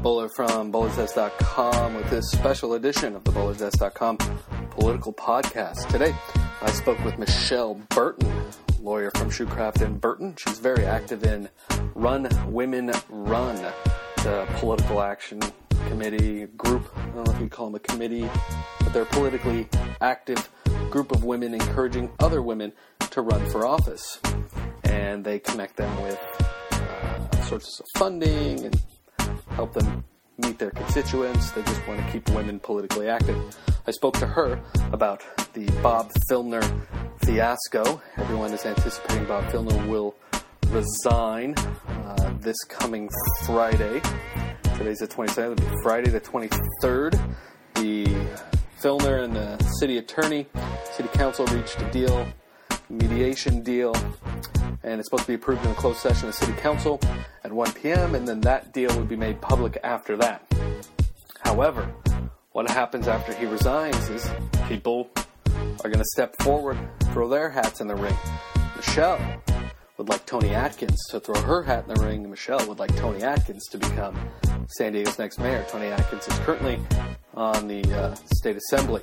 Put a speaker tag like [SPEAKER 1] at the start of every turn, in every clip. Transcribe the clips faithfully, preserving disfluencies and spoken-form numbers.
[SPEAKER 1] Bullard from Bullards Desk dot com with this special edition of the Bullards Desk dot com political podcast. Today, I spoke with Michelle Burton, lawyer from Shoecraft and Burton. She's very active in Run Women Run, the political action committee group. I don't know if you call them a committee, but they're a politically active group of women encouraging other women to run for office. And they connect them with uh, sources of funding and help them meet their constituents. They just want to keep women politically active. I spoke to her about the Bob Filner fiasco. Everyone is anticipating Bob Filner will resign uh, this coming Friday. Today's the twenty-seventh. It'll be Friday the twenty-third. The Filner and the city attorney, city council reached a deal, mediation deal, and it's supposed to be approved in a closed session of city council at one p.m., and then that deal would be made public after that. However, what happens after he resigns is people are going to step forward, throw their hats in the ring. Michelle would like Toni Atkins to throw her hat in the ring, and Michelle would like Toni Atkins to become San Diego's next mayor. Toni Atkins is currently on the uh, state assembly.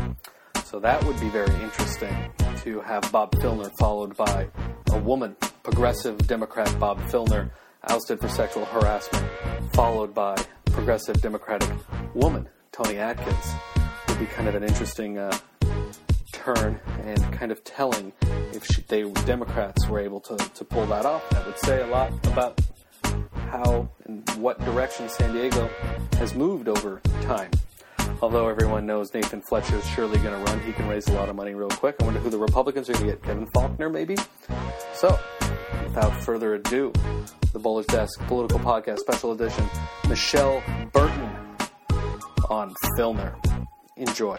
[SPEAKER 1] So that would be very interesting to have Bob Filner followed by a woman, progressive Democrat Bob Filner, ousted for sexual harassment, followed by progressive Democratic woman, Toni Atkins. Would be kind of an interesting uh, turn and kind of telling if she, they Democrats were able to, to pull that off. That would say a lot about how and what direction San Diego has moved over time. Although everyone knows Nathan Fletcher is surely going to run, he can raise a lot of money real quick. I wonder who the Republicans are going to get. Kevin Faulconer, maybe? So, without further ado, the Bullards Desk Political Podcast Special Edition, Michelle Burton on Filner. Enjoy.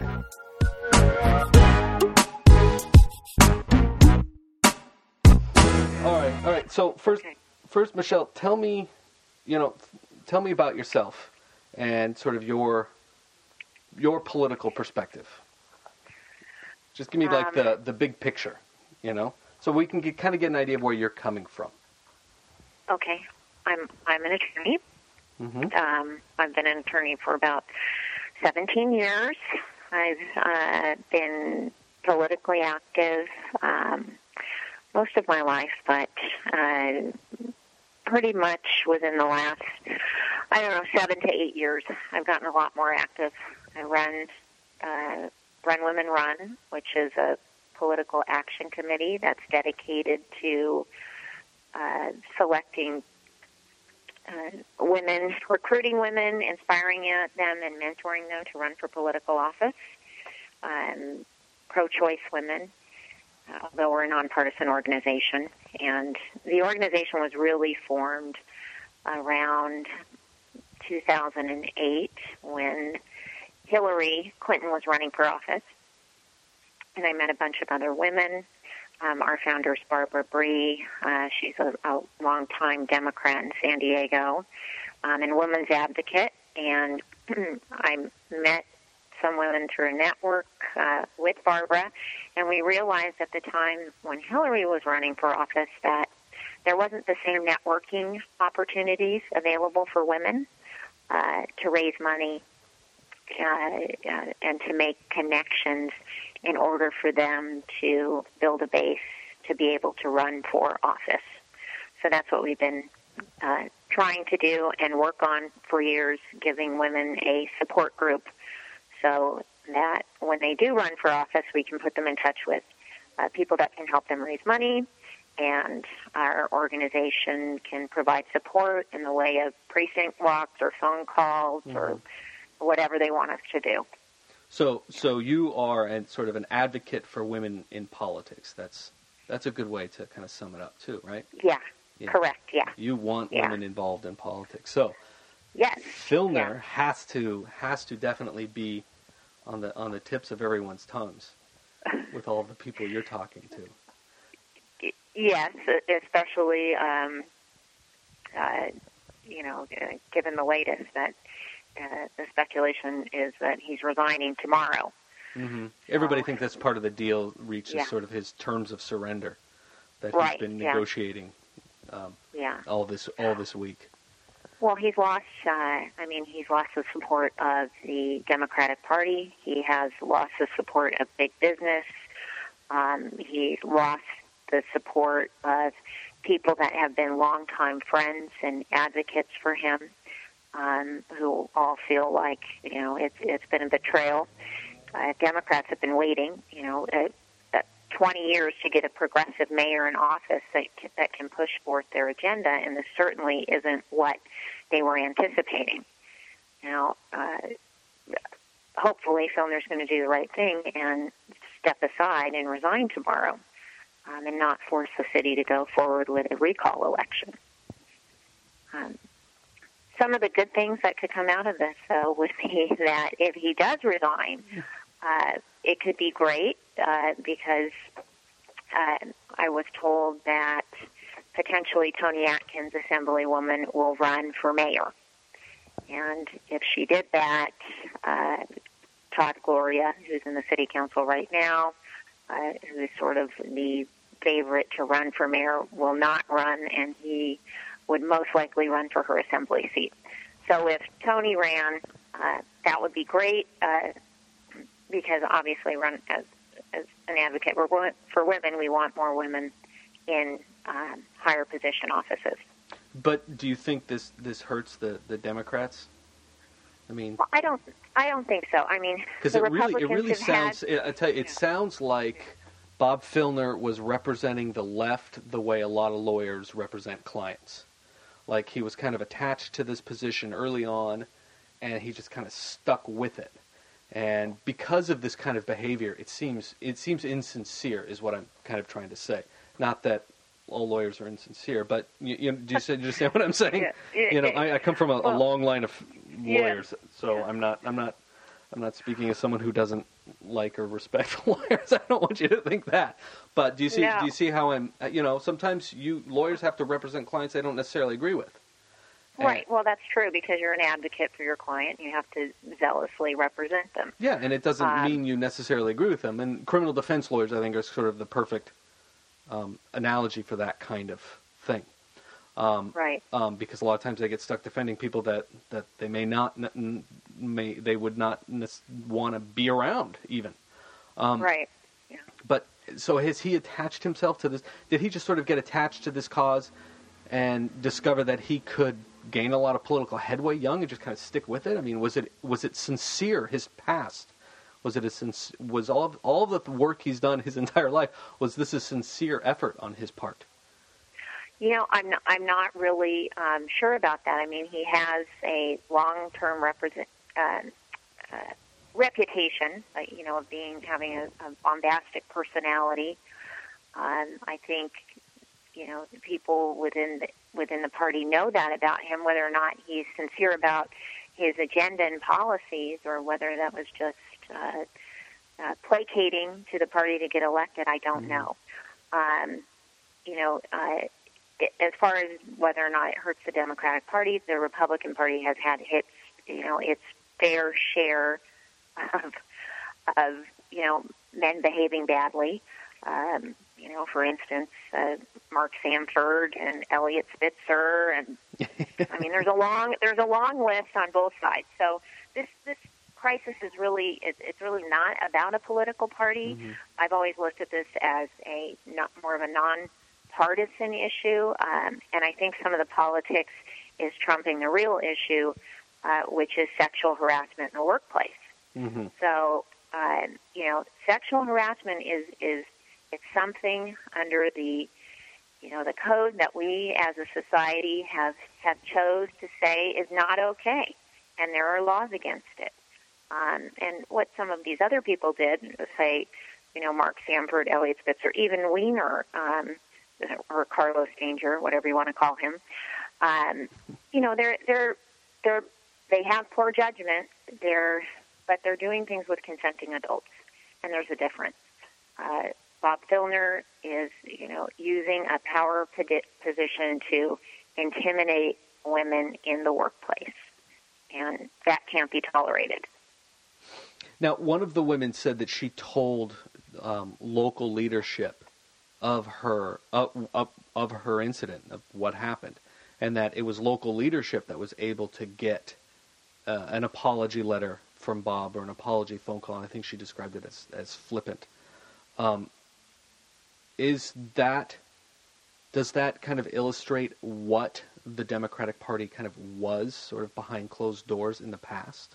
[SPEAKER 1] All right, all right. So first, first, Michelle, tell me, you know, tell me about yourself and sort of your your political perspective. Just give me like um, the, the big picture, you know, so we can get, kind of get an idea of where you're coming from.
[SPEAKER 2] Okay, I'm I'm an attorney. Mm-hmm. Um, I've been an attorney for about seventeen years. I've uh, been politically active um, most of my life, but uh, pretty much within the last, I don't know, seven to eight years, I've gotten a lot more active. I run uh, Run Women Run, which is a political action committee that's dedicated to uh, selecting uh, women, recruiting women, inspiring them, and mentoring them to run for political office. Um, pro-choice women, uh, although we're a nonpartisan organization. And the organization was really formed around two thousand eight when Hillary Clinton was running for office, and I met a bunch of other women. Um, our founder is Barbara Bree. Uh, she's a, a longtime Democrat in San Diego um, and women's advocate. And I met some women through a network uh, with Barbara, and we realized at the time when Hillary was running for office that there wasn't the same networking opportunities available for women uh, to raise money Uh, uh, and to make connections in order for them to build a base to be able to run for office. So that's what we've been uh, trying to do and work on for years, giving women a support group so that when they do run for office, we can put them in touch with uh, people that can help them raise money, and our organization can provide support in the way of precinct walks or phone calls mm-hmm. or whatever they want us to do.
[SPEAKER 1] So, so you are an, sort of an advocate for women in politics. That's that's a good way to kind of sum it up, too, right?
[SPEAKER 2] Yeah, yeah. Correct. Yeah.
[SPEAKER 1] You want
[SPEAKER 2] yeah.
[SPEAKER 1] women involved in politics. So,
[SPEAKER 2] yes,
[SPEAKER 1] Filner
[SPEAKER 2] yeah.
[SPEAKER 1] has to has to definitely be on the on the tips of everyone's tongues with all the people you're talking to.
[SPEAKER 2] Yes, especially um, uh, you know, given the latest that. Uh, the speculation is that he's resigning tomorrow.
[SPEAKER 1] Mm-hmm. Everybody so, thinks that's part of the deal, reaches
[SPEAKER 2] yeah.
[SPEAKER 1] sort of his terms of surrender that
[SPEAKER 2] right,
[SPEAKER 1] he's been
[SPEAKER 2] yeah.
[SPEAKER 1] negotiating um,
[SPEAKER 2] yeah.
[SPEAKER 1] all this all this week.
[SPEAKER 2] Well, he's lost, uh, I mean, he's lost the support of the Democratic Party. He has lost the support of big business. Um, he's lost the support of people that have been longtime friends and advocates for him, um, who all feel like, you know, it's, it's been a betrayal. Uh, Democrats have been waiting, you know, uh, uh, twenty years to get a progressive mayor in office that, that can push forth their agenda, and this certainly isn't what they were anticipating. Now, uh, hopefully Filner's going to do the right thing and step aside and resign tomorrow, um, and not force the city to go forward with a recall election. Um, some of the good things that could come out of this, though, would be that if he does resign, uh, it could be great uh, because uh, I was told that potentially Toni Atkins, Assemblywoman, will run for mayor. And if she did that, uh, Todd Gloria, who's in the city council right now, uh, who is sort of the favorite to run for mayor, will not run, and he would most likely run for her assembly seat. So if Toni ran, uh, that would be great, uh, because obviously run as, as an advocate for, for women, we want more women in um, higher position offices.
[SPEAKER 1] But do you think this, this hurts the, the Democrats? I mean,
[SPEAKER 2] well, I don't. I don't think so. I mean,
[SPEAKER 1] because it really, it really sounds.
[SPEAKER 2] Had,
[SPEAKER 1] it, I tell you, it yeah. sounds like Bob Filner was representing the left the way a lot of lawyers represent clients. Like he was kind of attached to this position early on, and he just kind of stuck with it. And because of this kind of behavior, it seems it seems insincere, is what I'm kind of trying to say. Not that all lawyers are insincere, but you, you, do, you, do you understand what I'm saying? Yeah. Yeah. You know, I, I come from a, well, a long line of lawyers, yeah. so yeah. I'm not, I'm not, I'm not speaking as someone who doesn't like or respect lawyers. I don't want you to think that. But do you see, no. do you see how I'm? You know, sometimes you lawyers have to represent clients they don't necessarily agree with.
[SPEAKER 2] Right. Well, that's true because you're an advocate for your client. You have to zealously represent them.
[SPEAKER 1] Yeah, and it doesn't um, mean you necessarily agree with them. And criminal defense lawyers, I think, are sort of the perfect um, analogy for that kind of thing. Um,
[SPEAKER 2] right.
[SPEAKER 1] Um, because a lot of times they get stuck defending people that, that they may not, may they would not want to be around even. Um,
[SPEAKER 2] right. Yeah.
[SPEAKER 1] But so has he attached himself to this? Did he just sort of get attached to this cause and discover that he could gain a lot of political headway young and just kind of stick with it? I mean, was it was it sincere? His past was it a sinc- was all of, all of the work he's done his entire life, was this a sincere effort on his part?
[SPEAKER 2] You know, I'm not, I'm not really um, sure about that. I mean, he has a long-term represent, uh, uh, reputation, uh, you know, of being having a, a bombastic personality. Um, I think, you know, people within the, within the party know that about him. Whether or not he's sincere about his agenda and policies, or whether that was just uh, uh, placating to the party to get elected, I don't mm-hmm. know. Um, you know. Uh, As far as whether or not it hurts the Democratic Party, the Republican Party has had its, you know, its fair share of, of you know, men behaving badly. Um, you know, for instance, uh, Mark Sanford and Elliot Spitzer, and I mean, there's a long, there's a long list on both sides. So this this crisis is really, it's, it's really not about a political party. Mm-hmm. I've always looked at this as a not more of a non. partisan issue, um, and I think some of the politics is trumping the real issue, uh, which is sexual harassment in the workplace.
[SPEAKER 1] Mm-hmm.
[SPEAKER 2] So, uh, you know, sexual harassment is is it's something under the, you know, the code that we as a society have have chose to say is not okay, and there are laws against it. Um, and what some of these other people did, say, you know, Mark Sanford, Elliot Spitzer, even Weiner. Um, or Carlos Danger, whatever you want to call him, um, you know, they're they're they're they have poor judgment. They're but they're doing things with consenting adults, and there's a difference. Uh, Bob Filner is, you know, using a power position to intimidate women in the workplace, and that can't be tolerated.
[SPEAKER 1] Now, one of the women said that she told um, local leadership of her of, of, of her incident, of what happened, and that it was local leadership that was able to get uh, an apology letter from Bob or an apology phone call. And I think she described it as, as flippant. Um, is that, does that kind of illustrate what the Democratic Party kind of was sort of behind closed doors in the past?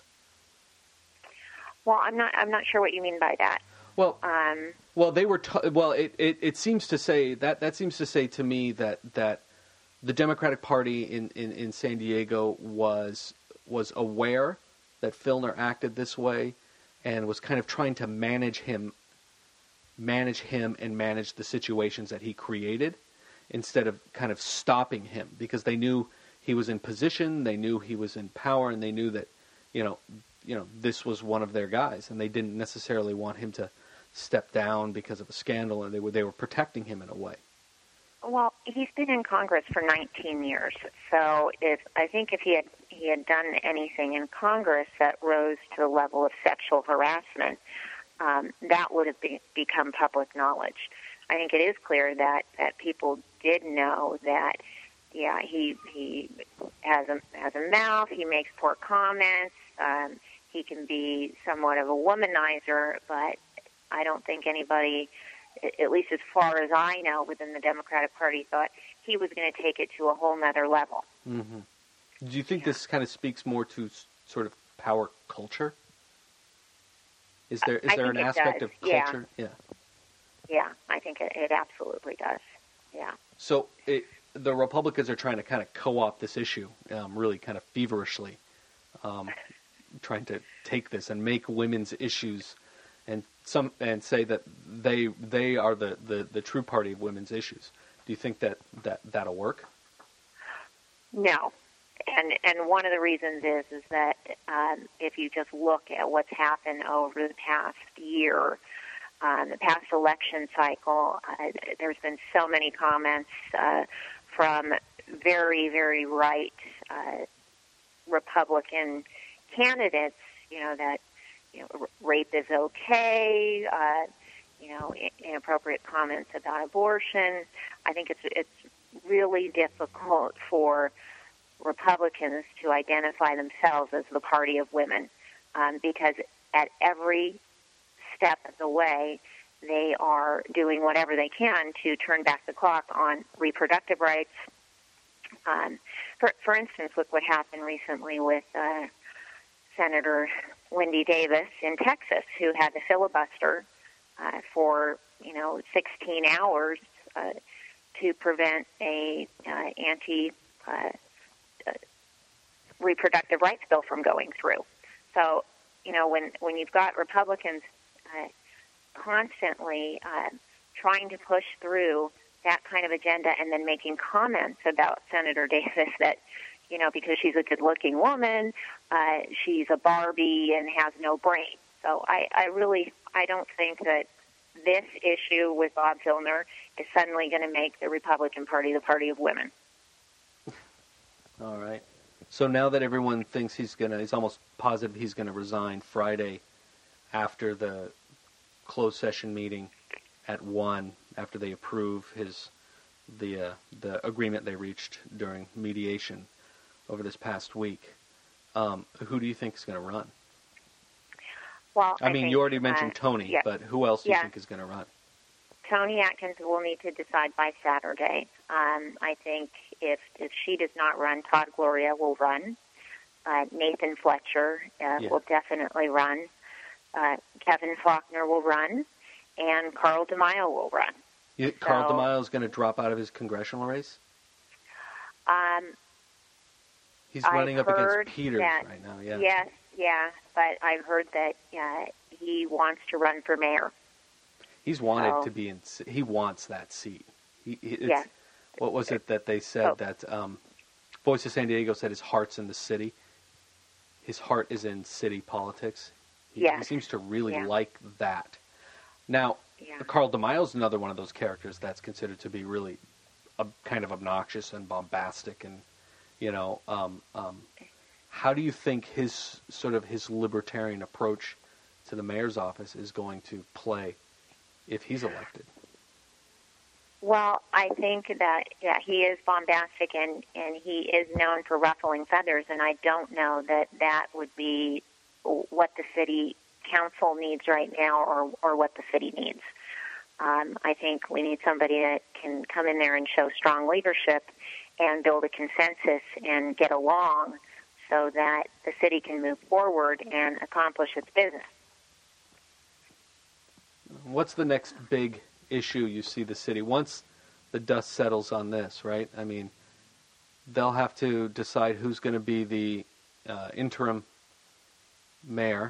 [SPEAKER 2] Well, I'm not. I'm not sure what you mean by that.
[SPEAKER 1] Well,
[SPEAKER 2] um,
[SPEAKER 1] well, they were. T- well, it, it, it seems to say that that seems to say to me that that the Democratic Party in, in, in San Diego was was aware that Filner acted this way, and was kind of trying to manage him, manage him, and manage the situations that he created, instead of kind of stopping him, because they knew he was in position, they knew he was in power, and they knew that, you know, you know, this was one of their guys, and they didn't necessarily want him to step down because of a scandal, and they were they were protecting him in a way.
[SPEAKER 2] Well, he's been in Congress for nineteen years, so if I think if he had he had done anything in Congress that rose to the level of sexual harassment, um, that would have be, become public knowledge. I think it is clear that, that people did know that, yeah, he he has a has a mouth, he makes poor comments, um, he can be somewhat of a womanizer, but I don't think anybody, at least as far as I know, within the Democratic Party, thought he was going to take it to a whole nother level.
[SPEAKER 1] Mm-hmm. Do you think yeah. this kind of speaks more to sort of power culture? Is there is
[SPEAKER 2] I
[SPEAKER 1] there an aspect
[SPEAKER 2] does.
[SPEAKER 1] of culture?
[SPEAKER 2] Yeah.
[SPEAKER 1] yeah.
[SPEAKER 2] Yeah, I think it, it absolutely does. Yeah.
[SPEAKER 1] So it, the Republicans are trying to kind of co-opt this issue, um, really kind of feverishly, um, trying to take this and make women's issues, and some and say that they they are the, the, the true party of women's issues. Do you think that, that that'll work?
[SPEAKER 2] No, and and one of the reasons is is that um, if you just look at what's happened over the past year. Um, the past election cycle, uh, there's been so many comments uh, from very, very right uh, Republican candidates, you know, that you know, r- rape is okay, uh, you know, inappropriate comments about abortion. I think it's it's really difficult for Republicans to identify themselves as the party of women um, because at every step of the way, they are doing whatever they can to turn back the clock on reproductive rights. Um, for, for instance, look what happened recently with uh, Senator Wendy Davis in Texas, who had to filibuster uh, for you know sixteen hours uh, to prevent a uh, anti uh, uh, reproductive rights bill from going through. So, you know, when when you've got Republicans Uh, constantly uh, trying to push through that kind of agenda and then making comments about Senator Davis that, you know, because she's a good-looking woman, uh, she's a Barbie and has no brain. So I, I really, I don't think that this issue with Bob Filner is suddenly going to make the Republican Party the party of women.
[SPEAKER 1] All right. So now that everyone thinks he's going to, he's almost positive he's going to resign Friday, after the closed session meeting at one, after they approve his the uh, the agreement they reached during mediation over this past week, um, who do you think is going to run?
[SPEAKER 2] Well,
[SPEAKER 1] I, I mean,
[SPEAKER 2] think,
[SPEAKER 1] you already mentioned
[SPEAKER 2] uh,
[SPEAKER 1] Tony,
[SPEAKER 2] yeah.
[SPEAKER 1] but who else do you
[SPEAKER 2] yeah.
[SPEAKER 1] think is going to run?
[SPEAKER 2] Tony Atkins will need to decide by Saturday. Um, I think if if she does not run, Todd Gloria will run. Uh, Nathan Fletcher uh,
[SPEAKER 1] yeah.
[SPEAKER 2] will definitely run. Uh, Kevin Faulconer will run, and Carl DeMaio will run.
[SPEAKER 1] You,
[SPEAKER 2] so,
[SPEAKER 1] Carl DeMaio is going to drop out of his congressional race?
[SPEAKER 2] Um,
[SPEAKER 1] He's running
[SPEAKER 2] I've
[SPEAKER 1] up
[SPEAKER 2] heard
[SPEAKER 1] against Peters
[SPEAKER 2] that,
[SPEAKER 1] right now, yeah.
[SPEAKER 2] Yes, yeah, but I've heard that uh, he wants to run for mayor.
[SPEAKER 1] He's wanted
[SPEAKER 2] so,
[SPEAKER 1] to be in, he wants that seat. He, it's,
[SPEAKER 2] yes.
[SPEAKER 1] What was it that they said
[SPEAKER 2] oh.
[SPEAKER 1] that um, Voice of San Diego said his heart's in the city? His heart is in city politics. He,
[SPEAKER 2] yes.
[SPEAKER 1] he seems to really
[SPEAKER 2] yeah.
[SPEAKER 1] like that. Now,
[SPEAKER 2] yeah.
[SPEAKER 1] Carl DeMaio is another one of those characters that's considered to be really uh, kind of obnoxious and bombastic, and you know, um, um, how do you think his sort of his libertarian approach to the mayor's office is going to play if he's elected?
[SPEAKER 2] Well, I think that, yeah, he is bombastic, and, and he is known for ruffling feathers, and I don't know that that would be what the city council needs right now or, or what the city needs. Um, I think we need somebody that can come in there and show strong leadership and build a consensus and get along so that the city can move forward and accomplish its business.
[SPEAKER 1] What's the next big issue you see the city, once the dust settles on this, right? I mean, they'll have to decide who's going to be the uh, interim mayor,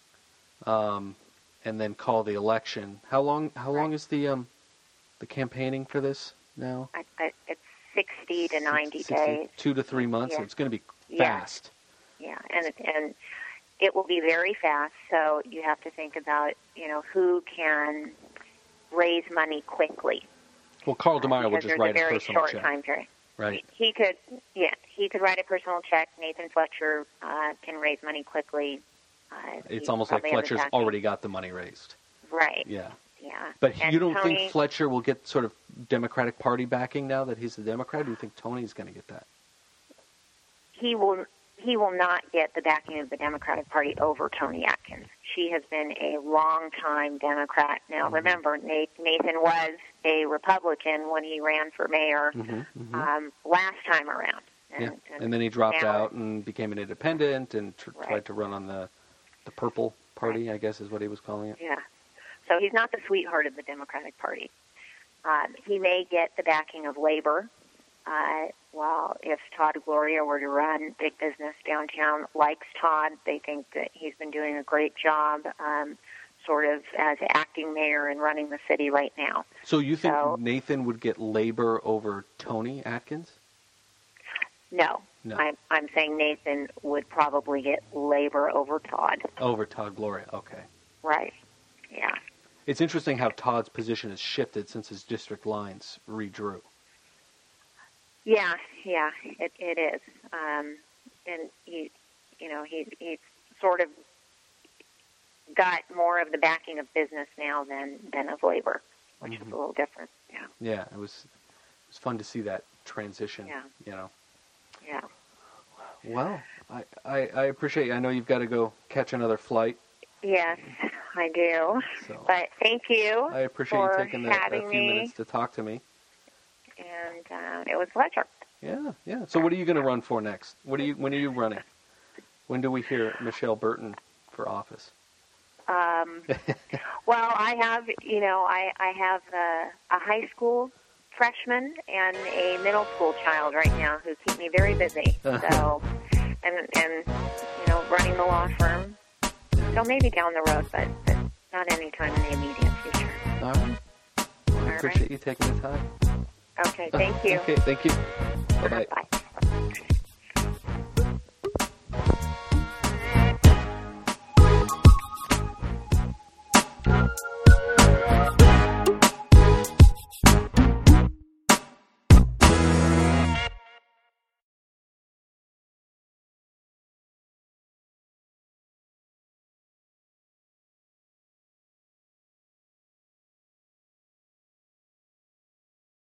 [SPEAKER 1] um, and then call the election. How long? How long is the um, the campaigning for this now?
[SPEAKER 2] I, I, it's sixty to ninety
[SPEAKER 1] sixty,
[SPEAKER 2] days.
[SPEAKER 1] Two to three months.
[SPEAKER 2] Yeah.
[SPEAKER 1] So it's going to be
[SPEAKER 2] Yeah.
[SPEAKER 1] fast.
[SPEAKER 2] Yeah, and and it will be very fast. So you have to think about, you know, who can raise money quickly.
[SPEAKER 1] Well, Carl DeMaio will just write a,
[SPEAKER 2] a very
[SPEAKER 1] personal
[SPEAKER 2] short
[SPEAKER 1] check.
[SPEAKER 2] time period.
[SPEAKER 1] Right.
[SPEAKER 2] He could, yeah, he could write a personal check. Nathan Fletcher uh, can raise money quickly. Uh,
[SPEAKER 1] it's almost like Fletcher's already got the money raised.
[SPEAKER 2] Right.
[SPEAKER 1] Yeah.
[SPEAKER 2] Yeah.
[SPEAKER 1] But
[SPEAKER 2] and
[SPEAKER 1] you don't
[SPEAKER 2] Tony,
[SPEAKER 1] think Fletcher will get sort of Democratic Party backing now that he's a Democrat? Or do you think Tony's going to get that?
[SPEAKER 2] He will. He will not get the backing of the Democratic Party over Toni Atkins. She has been a long-time Democrat. Now, mm-hmm. remember, Nathan was a Republican when he ran for mayor
[SPEAKER 1] mm-hmm, mm-hmm.
[SPEAKER 2] Um, last time around. And,
[SPEAKER 1] yeah,
[SPEAKER 2] and,
[SPEAKER 1] and then he dropped
[SPEAKER 2] now,
[SPEAKER 1] out and became an independent and tr-
[SPEAKER 2] right.
[SPEAKER 1] tried to run on the the Purple Party,
[SPEAKER 2] right.
[SPEAKER 1] I guess is what he was calling it.
[SPEAKER 2] Yeah. So he's not the sweetheart of the Democratic Party. Um, he may get the backing of Labor. Uh, well, if Todd Gloria were to run big business downtown, likes Todd, they think that he's been doing a great job, um, sort of as acting mayor and running the city right now.
[SPEAKER 1] So you think
[SPEAKER 2] so,
[SPEAKER 1] Nathan would get Labor over Toni Atkins?
[SPEAKER 2] No.
[SPEAKER 1] No.
[SPEAKER 2] I'm, I'm saying Nathan would probably get Labor over Todd.
[SPEAKER 1] Over Todd Gloria, okay.
[SPEAKER 2] Right, yeah.
[SPEAKER 1] It's interesting how Todd's position has shifted since his district lines redrew.
[SPEAKER 2] Yeah, yeah, it, it is. Um, and he, you know, he he sort of got more of the backing of business now than, than of labor, which mm-hmm. is a little different. Yeah.
[SPEAKER 1] Yeah, it was it was fun to see that transition.
[SPEAKER 2] Yeah.
[SPEAKER 1] You know.
[SPEAKER 2] Yeah.
[SPEAKER 1] Well, I, I, I appreciate you. I know you've got to go catch another flight.
[SPEAKER 2] Yes, I do.
[SPEAKER 1] So,
[SPEAKER 2] but thank you.
[SPEAKER 1] I appreciate
[SPEAKER 2] for
[SPEAKER 1] you taking the, a few
[SPEAKER 2] me.
[SPEAKER 1] minutes to talk to me.
[SPEAKER 2] And uh, it was a pleasure.
[SPEAKER 1] Yeah, yeah. So what are you going to run for next? What are you? When are you running? When do we hear Michelle Burton for office?
[SPEAKER 2] Um, well, I have, you know, I, I have a, a high school freshman and a middle school child right now who keep me very busy. So, and, and, you know, running the law firm. So maybe down the road, but, but not anytime in the immediate future.
[SPEAKER 1] All right. Well, I
[SPEAKER 2] All
[SPEAKER 1] appreciate
[SPEAKER 2] right.
[SPEAKER 1] you taking the time.
[SPEAKER 2] Okay, thank you.
[SPEAKER 1] Okay, thank you. Bye-bye.
[SPEAKER 2] Bye.